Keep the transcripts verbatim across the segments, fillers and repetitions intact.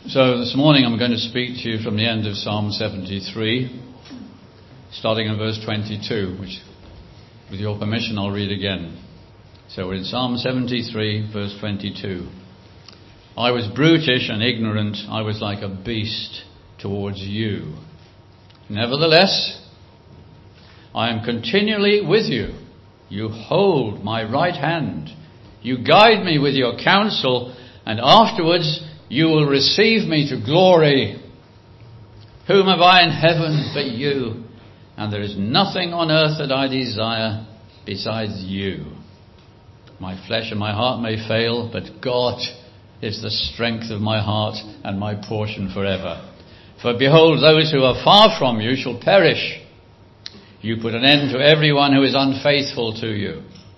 So this morning I'm going to speak to you from the end of Psalm seventy-three, starting in verse twenty-two, which, with your permission, I'll read again. So we're in Psalm seventy-three, verse twenty-two. I was brutish and ignorant, I was like a beast towards you. Nevertheless, I am continually with you. You hold my right hand. You guide me with your counsel, and afterwards you will receive me to glory. Whom have I in heaven but you? And there is nothing on earth that I desire besides you. My flesh and my heart may fail, but God is the strength of my heart and my portion forever. For behold, those who are far from you shall perish. You put an end to everyone who is unfaithful to you.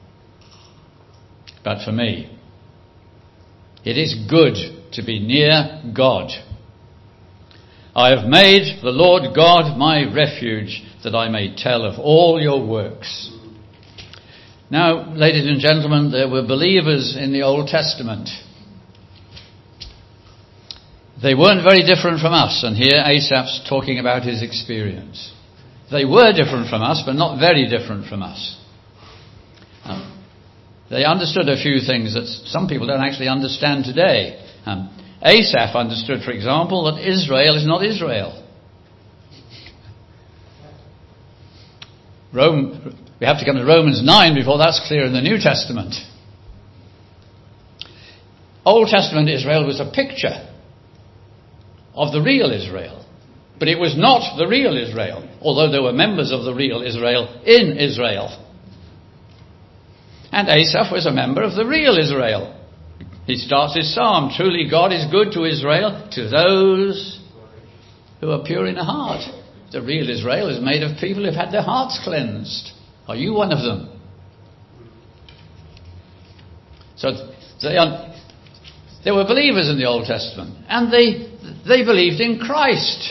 But for me, it is good to be near God. I have made the Lord God my refuge, that I may tell of all your works. Now, ladies and gentlemen, there were believers in the Old Testament. They weren't very different from us, and here Asaph's talking about his experience. They were different from us, but not very different from us. Um, they understood a few things that some people don't actually understand today. Um, Asaph understood, for example, that Israel is not Israel. Rome, we have to come to Romans nine before that's clear in the New Testament. Old Testament Israel was a picture of the real Israel. But it was not the real Israel, although there were members of the real Israel in Israel. And Asaph was a member of the real Israel. He starts his psalm, truly God is good to Israel, to those who are pure in heart. The real Israel is made of people who've had their hearts cleansed. Are you one of them? So they, are, they were believers in the Old Testament, and they they believed in Christ.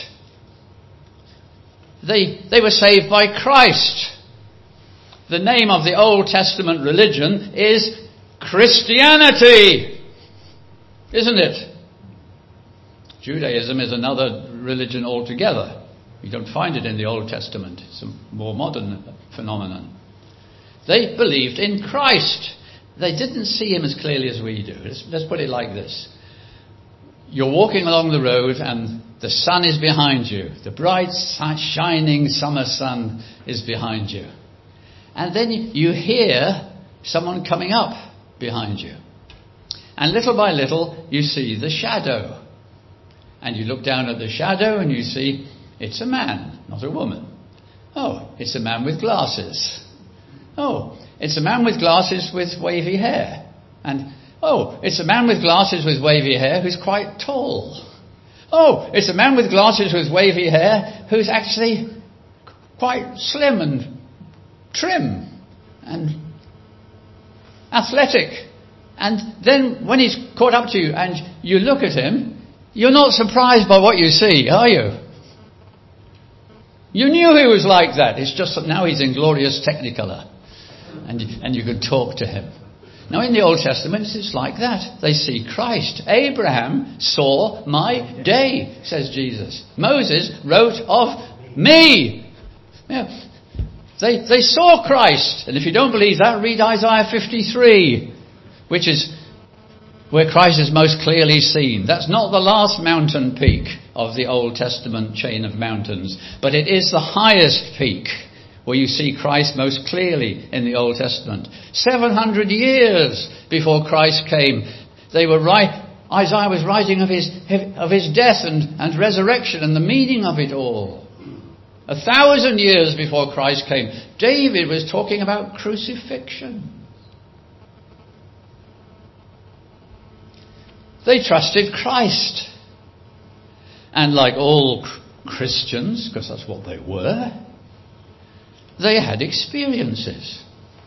They, they were saved by Christ. The name of the Old Testament religion is Christianity, isn't it? Judaism is another religion altogether. You don't find it in the Old Testament. It's a more modern phenomenon. They believed in Christ. They didn't see him as clearly as we do. Let's, let's put it like this. You're walking along the road and the sun is behind you. The bright, shining summer sun is behind you. And then you hear someone coming up behind you. And little by little, you see the shadow. And you look down at the shadow and you see it's a man, not a woman. Oh, it's a man with glasses. Oh, it's a man with glasses with wavy hair. And, oh, it's a man with glasses with wavy hair who's quite tall. Oh, it's a man with glasses with wavy hair who's actually quite slim and trim and athletic. And then when he's caught up to you and you look at him, you're not surprised by what you see, are you? You knew he was like that. It's just that now he's in glorious technicolor and, and you can talk to him. Now in the Old Testament it's like that. They see Christ. Abraham saw my day, says Jesus. Moses wrote of me. Yeah. They, they saw Christ. And if you don't believe that, read Isaiah fifty-three, which is where Christ is most clearly seen. That's not the last mountain peak of the Old Testament chain of mountains, but it is the highest peak where you see Christ most clearly in the Old Testament. seven hundred years before Christ came, they were right, Isaiah was writing of his, of his death and, and resurrection and the meaning of it all. A thousand years before Christ came, David was talking about crucifixion. They trusted Christ. And like all Christians, because that's what they were, they had experiences.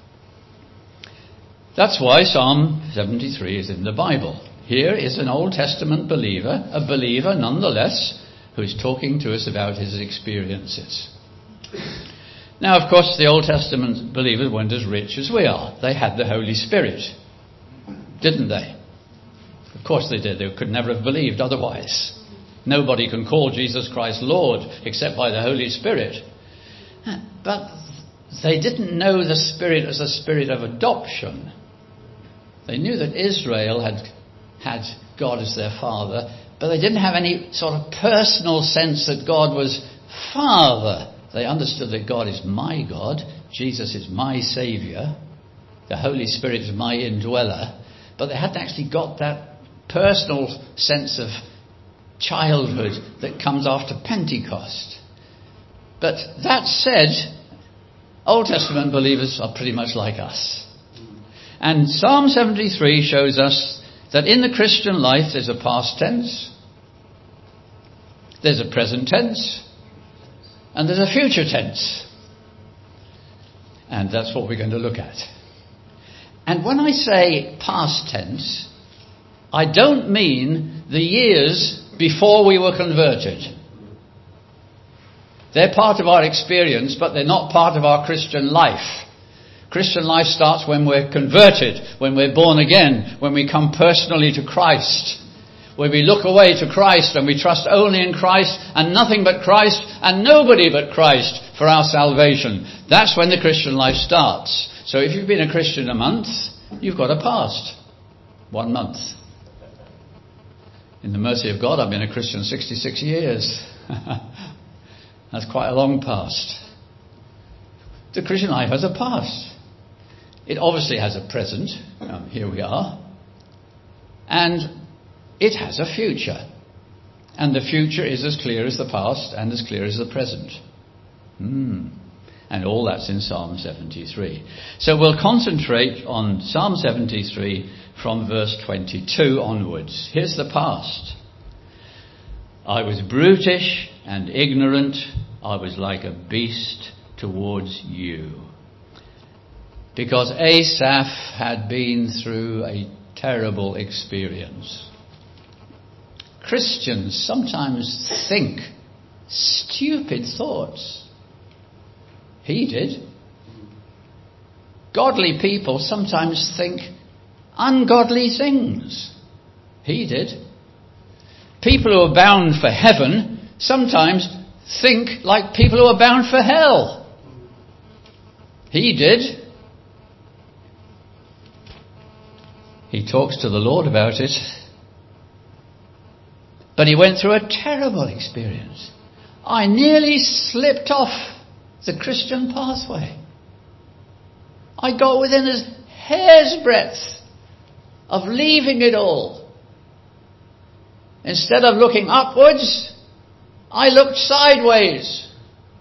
That's why Psalm seventy-three is in the Bible. Here is an Old Testament believer, a believer nonetheless, who is talking to us about his experiences. Now, of course, the Old Testament believers weren't as rich as we are. They had the Holy Spirit, didn't they? Of course they did. They could never have believed otherwise. Nobody can call Jesus Christ Lord except by the Holy Spirit. But they didn't know the Spirit as a spirit of adoption. They knew that Israel had had God as their father, but they didn't have any sort of personal sense that God was Father. They understood that God is my God, Jesus is my Saviour, the Holy Spirit is my indweller, but they hadn't actually got that personal sense of childhood that comes after Pentecost. But that said, Old Testament believers are pretty much like us. And Psalm seventy-three shows us that in the Christian life there's a past tense, there's a present tense, and there's a future tense. And that's what we're going to look at. And when I say past tense, I don't mean the years before we were converted. They're part of our experience, but they're not part of our Christian life. Christian life starts when we're converted, when we're born again, when we come personally to Christ, where we look away to Christ and we trust only in Christ and nothing but Christ and nobody but Christ for our salvation. That's when the Christian life starts. So if you've been a Christian a month, you've got a past. One month. In the mercy of God, I've been a Christian sixty-six years. That's quite a long past. The Christian life has a past. It obviously has a present. Um, here we are. And it has a future. And the future is as clear as the past and as clear as the present. Hmm. And all that's in Psalm seventy-three. So we'll concentrate on Psalm seventy-three from verse twenty-two onwards. Here's the past. I was brutish and ignorant. I was like a beast towards you. Because Asaph had been through a terrible experience. Christians sometimes think stupid thoughts. He did. Godly people sometimes think ungodly things. He did. People who are bound for heaven sometimes think like people who are bound for hell. He did. He talks to the Lord about it. But he went through a terrible experience. I nearly slipped off the Christian pathway. I got within a hair's breadth of leaving it all. Instead of looking upwards, I looked sideways.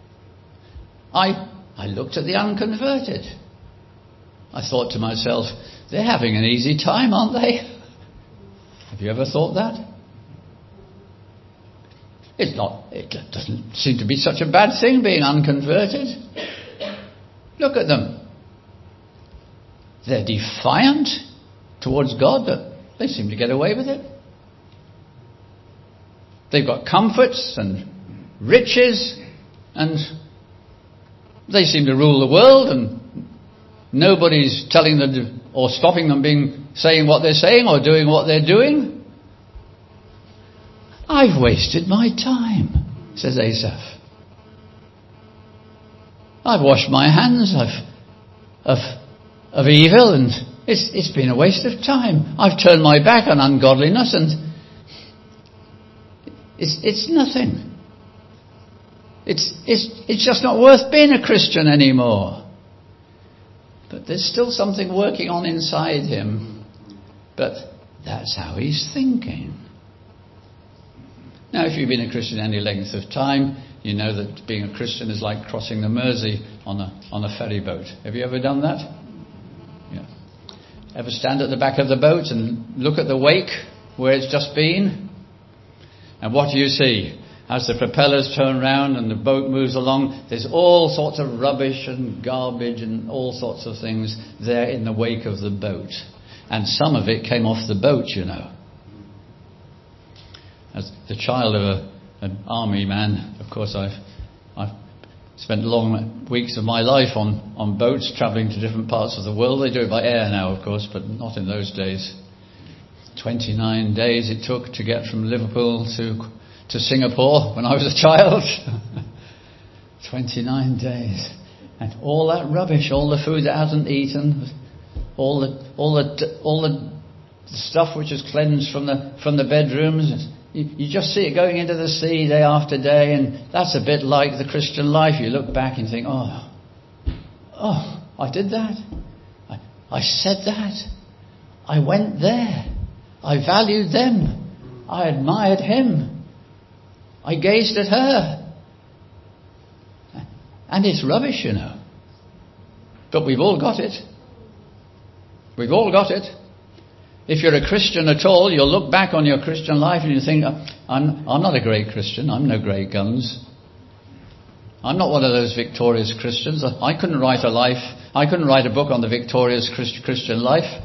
I, I looked at the unconverted. I thought to myself, they're having an easy time, aren't they? Have you ever thought that? It's not, it doesn't seem to be such a bad thing being unconverted. Look at them. They're defiant towards God, but they seem to get away with it. They've got comforts and riches, and they seem to rule the world, and nobody's telling them or stopping them being saying what they're saying or doing what they're doing. I've wasted my time, says Asaph. I've washed my hands of of, of evil, and it's it's been a waste of time. I've turned my back on ungodliness, and it's it's nothing. It's it's it's just not worth being a Christian anymore. But there's still something working on inside him. But that's how he's thinking. Now, if you've been a Christian any length of time, you know that being a Christian is like crossing the Mersey on a on a ferry boat. Have you ever done that? Yeah. Ever stand at the back of the boat and look at the wake where it's just been? And what do you see? As the propellers turn round and the boat moves along, there's all sorts of rubbish and garbage and all sorts of things there in the wake of the boat. And some of it came off the boat, you know. As the child of a, an army man, of course, I've I've spent long weeks of my life on, on boats travelling to different parts of the world. They do it by air now, of course, but not in those days. twenty-nine days it took to get from Liverpool to to Singapore when I was a child. twenty-nine days. And all that rubbish, all the food that hasn't eaten, all the all the all the stuff which is cleansed from the from the bedrooms. You, you just see it going into the sea day after day, and that's a bit like the Christian life. You look back and think, oh, oh, I did that. I, I said that. I went there. I valued them. I admired him. I gazed at her. And it's rubbish, you know. But we've all got it. We've all got it. If you're a Christian at all, you'll look back on your Christian life and you think, I'm, I'm not a great Christian. I'm no great guns. I'm not one of those victorious Christians. I couldn't write a life. I couldn't write a book on the victorious Christ, Christian life.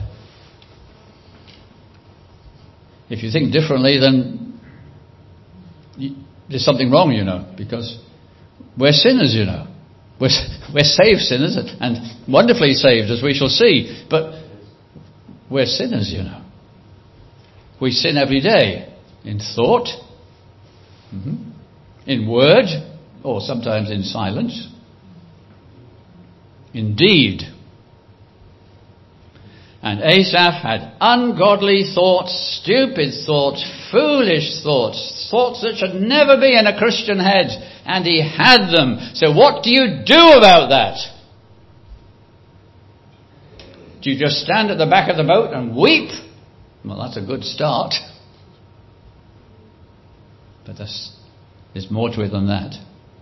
If you think differently, then you, there's something wrong, you know, because we're sinners, you know. We're, we're saved sinners, and wonderfully saved, as we shall see. But we're sinners, you know. We sin every day in thought, mm-hmm. in word, or sometimes in silence, in deed. And Asaph had ungodly thoughts, stupid thoughts, foolish thoughts, thoughts that should never be in a Christian head, and he had them. So what do you do about that? Do you just stand at the back of the boat and weep? Well, that's a good start. But there's, there's more to it than that.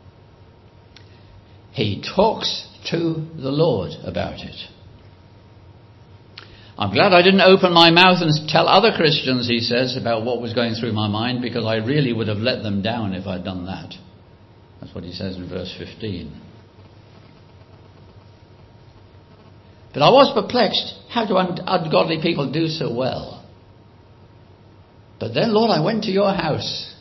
He talks to the Lord about it. I'm glad I didn't open my mouth and tell other Christians, he says, about what was going through my mind, because I really would have let them down if I'd done that. That's what he says in verse fifteen. But I was perplexed. How do ungodly people do so well? But then, Lord, I went to your house.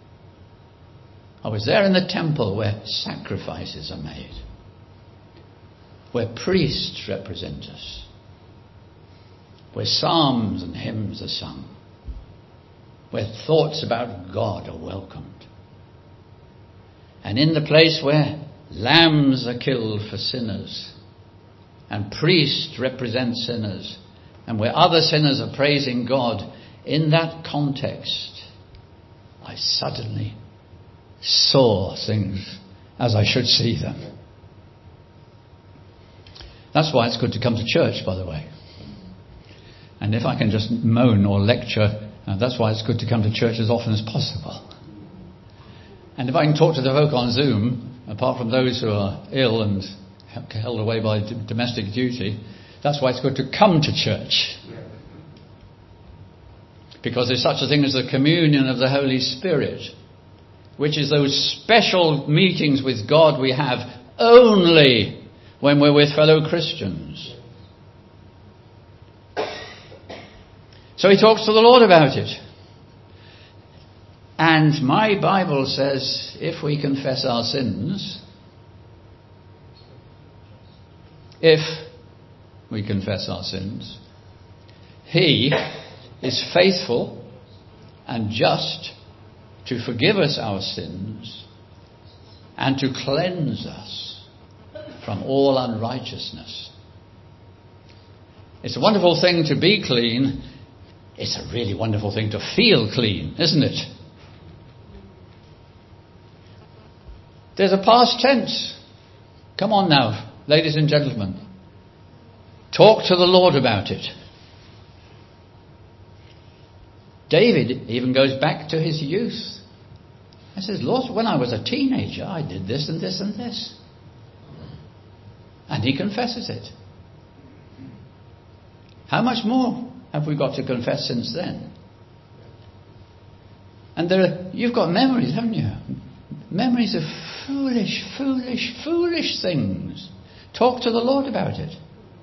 I was there in the temple where sacrifices are made, where priests represent us, where psalms and hymns are sung, where thoughts about God are welcomed, and in the place where lambs are killed for sinners, and priests represent sinners, and where other sinners are praising God, in that context, I suddenly saw things as I should see them. That's why it's good to come to church, by the way. And if I can just moan or lecture, uh, that's why it's good to come to church as often as possible. And if I can talk to the folk on Zoom, apart from those who are ill and held away by d- domestic duty, that's why it's good to come to church. Because there's such a thing as the communion of the Holy Spirit, which is those special meetings with God we have only when we're with fellow Christians. So he talks to the Lord about it. And my Bible says, if we confess our sins, if we confess our sins, he is faithful and just to forgive us our sins and to cleanse us from all unrighteousness. It's a wonderful thing to be clean. It's a really wonderful thing to feel clean, isn't it? There's a past tense. Come on now, ladies and gentlemen. Talk to the Lord about it. David even goes back to his youth. He says, Lord, when I was a teenager, I did this and this and this. And he confesses it. How much more have we got to confess since then? And there are, you've got memories, haven't you? Memories of foolish, foolish, foolish things. Talk to the Lord about it.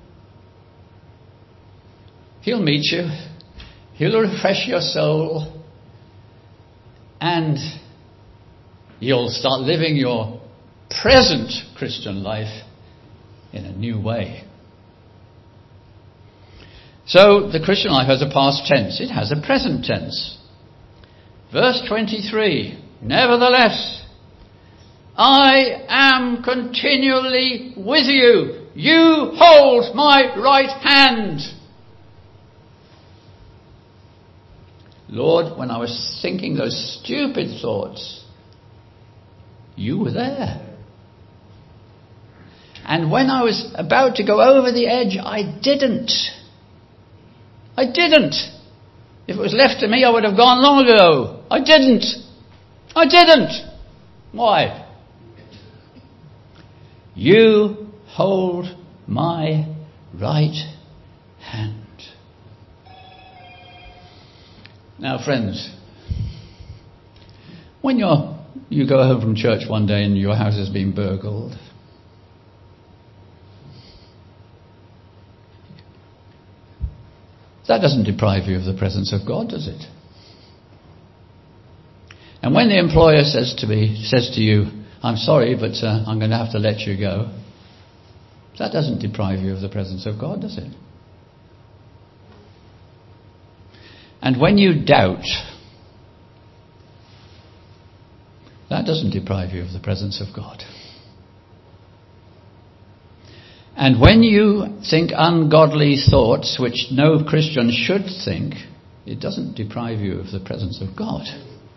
He'll meet you. He'll refresh your soul. And you'll start living your present Christian life in a new way. So the Christian life has a past tense. It has a present tense. Verse twenty-three. Nevertheless, I am continually with you. You hold my right hand. Lord, when I was thinking those stupid thoughts, you were there. And when I was about to go over the edge, I didn't. I didn't. If it was left to me, I would have gone long ago. I didn't. I didn't. Why? You hold my right hand. Now, friends, when you're, you go home from church one day and your house has been burgled, that doesn't deprive you of the presence of God, does it? And when the employer says to me, says to you, I'm sorry, but uh, I'm going to have to let you go, that doesn't deprive you of the presence of God, does it? And when you doubt, that doesn't deprive you of the presence of God. And when you think ungodly thoughts, which no Christian should think, it doesn't deprive you of the presence of God.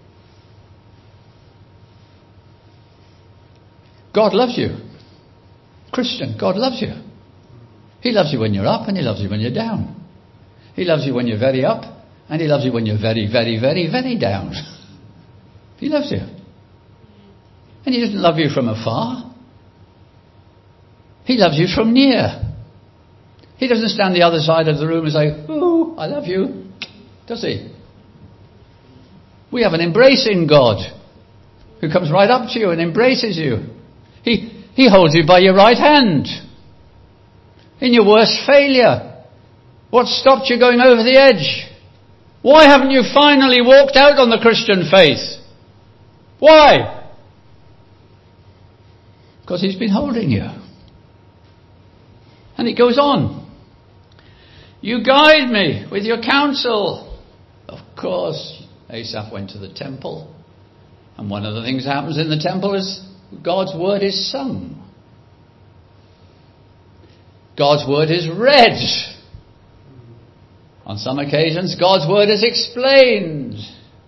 God loves you. Christian, God loves you. He loves you when you're up and He loves you when you're down. He loves you when you're very up and He loves you when you're very, very, very, very down. He loves you. And He doesn't love you from afar. He loves you from near. He doesn't stand the other side of the room and say, "Oh, I love you," does He? We have an embracing God who comes right up to you and embraces you. He, he holds you by your right hand. In your worst failure, what stopped you going over the edge? Why haven't you finally walked out on the Christian faith? Why? Because He's been holding you. And it goes on. You guide me with your counsel. Of course, Asaph went to the temple. And one of the things that happens in the temple is God's word is sung. God's word is read. On some occasions, God's word is explained.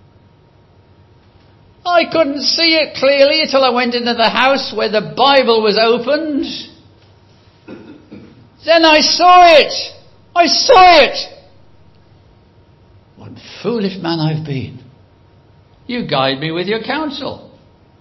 I couldn't see it clearly until I went into the house where the Bible was opened. Then I saw it. I saw it. What foolish man I've been. You guide me with your counsel.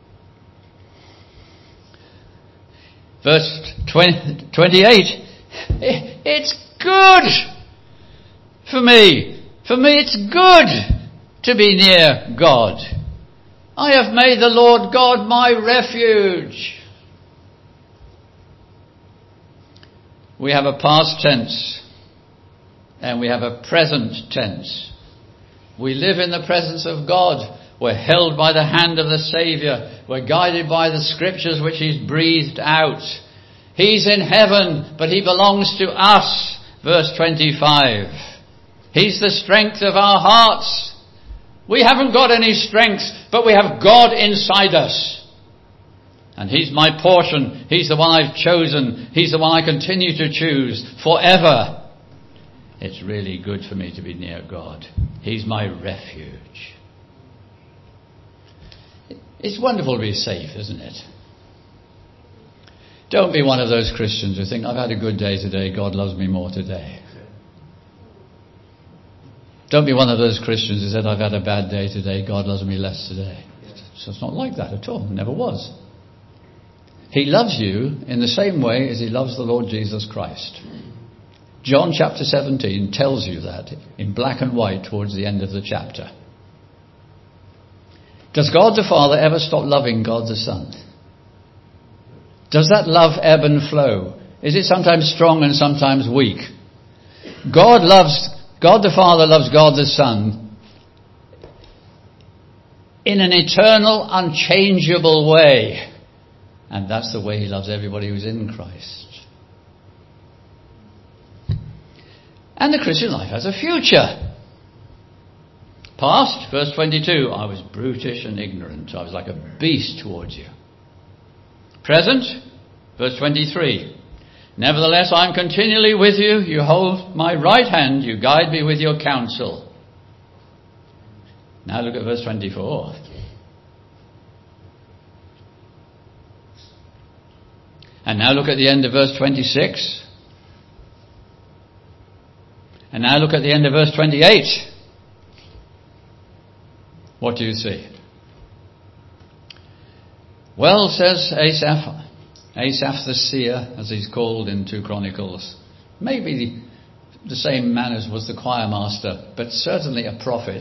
Verse twenty-eight. It's good for me. For me it's good to be near God. I have made the Lord God my refuge. We have a past tense and we have a present tense. We live in the presence of God. We're held by the hand of the Saviour. We're guided by the Scriptures which He's breathed out. He's in heaven, but He belongs to us. Verse twenty-five. He's the strength of our hearts. We haven't got any strength, but we have God inside us. And He's my portion. He's the one I've chosen. He's the one I continue to choose forever. It's really good for me to be near God. He's my refuge. It's wonderful to be safe, isn't it? Don't be one of those Christians who think, I've had a good day today, God loves me more today. Don't be one of those Christians who said, I've had a bad day today, God loves me less today. It's not like that at all. It never was. He loves you in the same way as He loves the Lord Jesus Christ. John chapter seventeen tells you that in black and white towards the end of the chapter. Does God the Father ever stop loving God the Son? Does that love ebb and flow? Is it sometimes strong and sometimes weak? God loves, God the Father loves God the Son in an eternal, unchangeable way. And that's the way He loves everybody who's in Christ. And the Christian life has a future. Past, verse twenty-two, I was brutish and ignorant. I was like a beast towards you. Present, verse twenty-three, nevertheless I am continually with you. You hold my right hand. You guide me with your counsel. Now look at verse twenty-four. And now look at the end of verse twenty-six. And now look at the end of verse twenty-eight. What do you see? Well, says Asaph, Asaph the seer, as he's called in two Chronicles, maybe the, the same man as was the choir master, but certainly a prophet.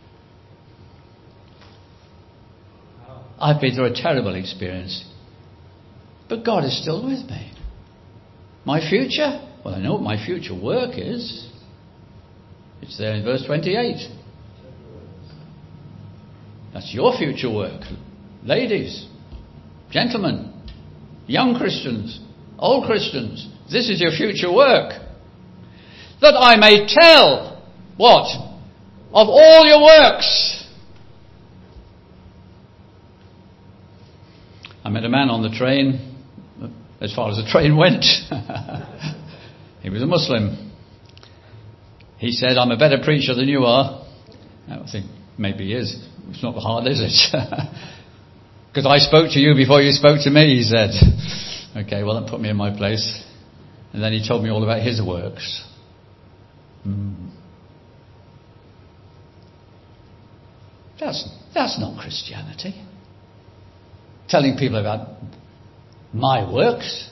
I've been through a terrible experience, but God is still with me. My future? Well, I know what my future work is. It's there in verse twenty-eight. That's your future work. Ladies, gentlemen, young Christians, old Christians, this is your future work. That I may tell, what? Of all your works. I met a man on the train, as far as the train went. He was a Muslim. He said, I'm a better preacher than you are. I think maybe he is. It's not hard, is it? Because I spoke to you before you spoke to me, he said. Okay, well, that put me in my place. And then he told me all about his works. Mm. That's, that's not Christianity. Telling people about my works.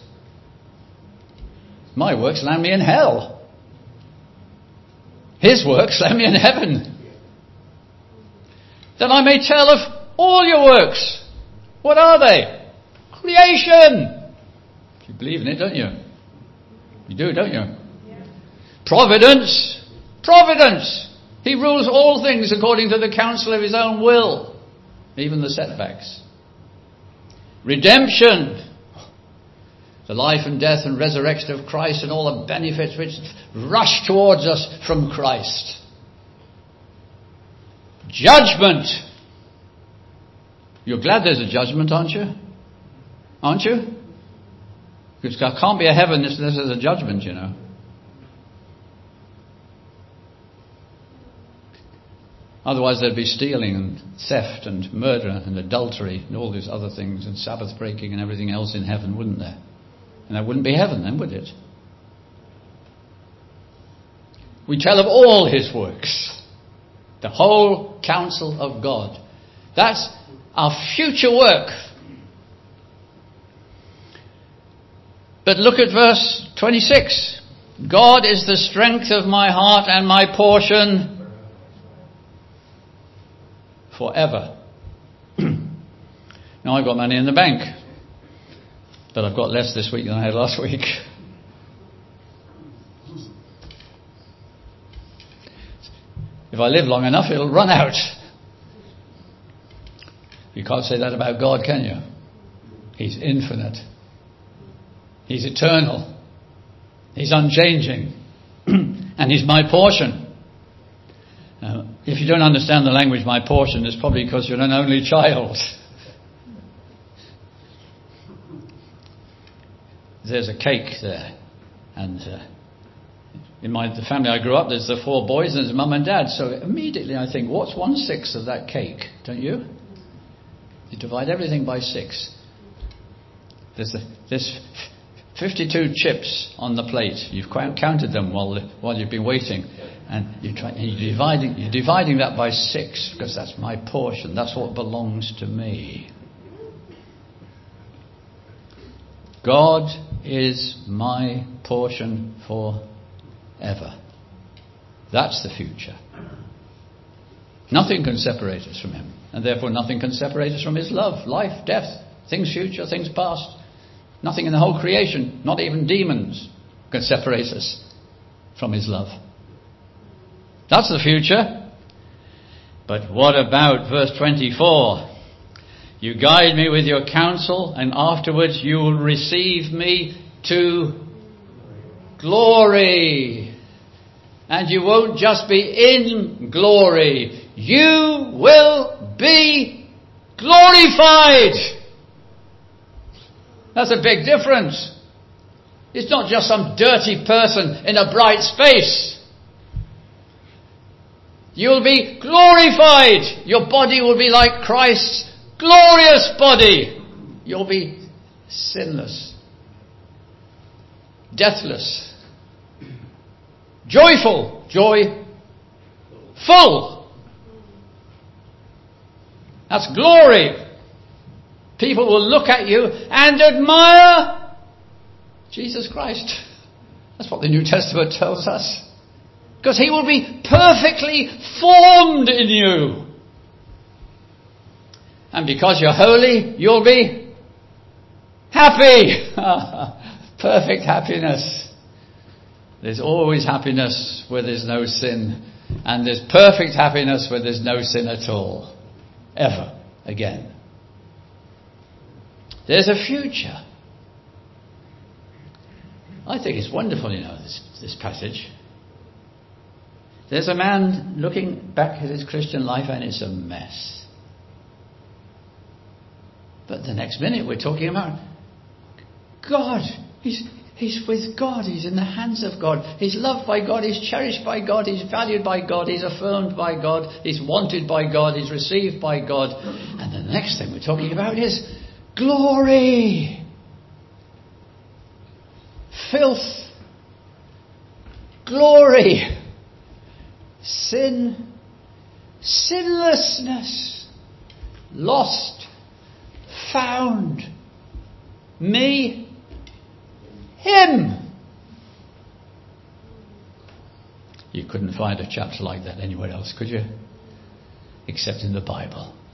My works land me in hell. His works land me in heaven. That I may tell of all your works. What are they? Creation. You believe in it, don't you? You do, don't you? Yeah. Providence. Providence. He rules all things according to the counsel of his own will. Even the setbacks. Redemption. The life and death and resurrection of Christ and all the benefits which rush towards us from Christ. Judgment. You're glad there's a judgment, aren't you? Aren't you? Because there can't be a heaven unless there's a judgment, you know. Otherwise there'd be stealing and theft and murder and adultery and all these other things and Sabbath breaking and everything else in heaven, wouldn't there? And that wouldn't be heaven then, would it? We tell of all his works. The whole counsel of God. That's our future work. But look at verse twenty-six. God is the strength of my heart and my portion forever. Now I've got money in the bank, but I've got less this week than I had last week. If I live long enough, it'll run out. You can't say that about God, can you? He's infinite. He's eternal. He's unchanging. And he's my portion. Now, if you don't understand the language, my portion, it's probably because you're an only child. There's a cake there. And uh, in my the family I grew up, there's the four boys and there's mum and dad. So immediately I think, what's one-sixth of that cake? Don't you? You divide everything by six. There's, a, there's fifty-two chips on the plate. You've counted them while while you've been waiting, and you try, you're dividing you're dividing that by six because that's my portion. That's what belongs to me. God is my portion forever. That's the future. Nothing can separate us from him, and therefore nothing can separate us from his love, life, death, things future, things past. Nothing in the whole creation, not even demons, can separate us from his love. That's the future. But what about verse twenty-four? You guide me with your counsel, and afterwards you will receive me to glory. And you won't just be in glory. You will be glorified. That's a big difference. It's not just some dirty person in a bright space. You'll be glorified. Your body will be like Christ's glorious body. You'll be sinless, deathless, joyful, joy, full. That's glory. People will look at you and admire Jesus Christ. That's what the New Testament tells us. Because he will be perfectly formed in you. And because you're holy, you'll be happy. Perfect happiness. There's always happiness where there's no sin. And there's perfect happiness where there's no sin at all. Ever again. There's a future. I think it's wonderful, you know, this, this passage. There's a man looking back at his Christian life and it's a mess. But the next minute we're talking about God. He's, he's with God. He's in the hands of God. He's loved by God. He's cherished by God. He's valued by God. He's affirmed by God. He's wanted by God. He's received by God. And the next thing we're talking about is glory. Filth. Glory. Sin. Sinlessness. Lost. Found. Me. Him. You couldn't find a chapter like that anywhere else, could you? Except in the Bible.